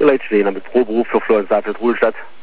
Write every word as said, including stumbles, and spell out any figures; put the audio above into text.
Ihr Leute stehen mit Pro Beruf für Florian Saalfeld Ruhlstadt.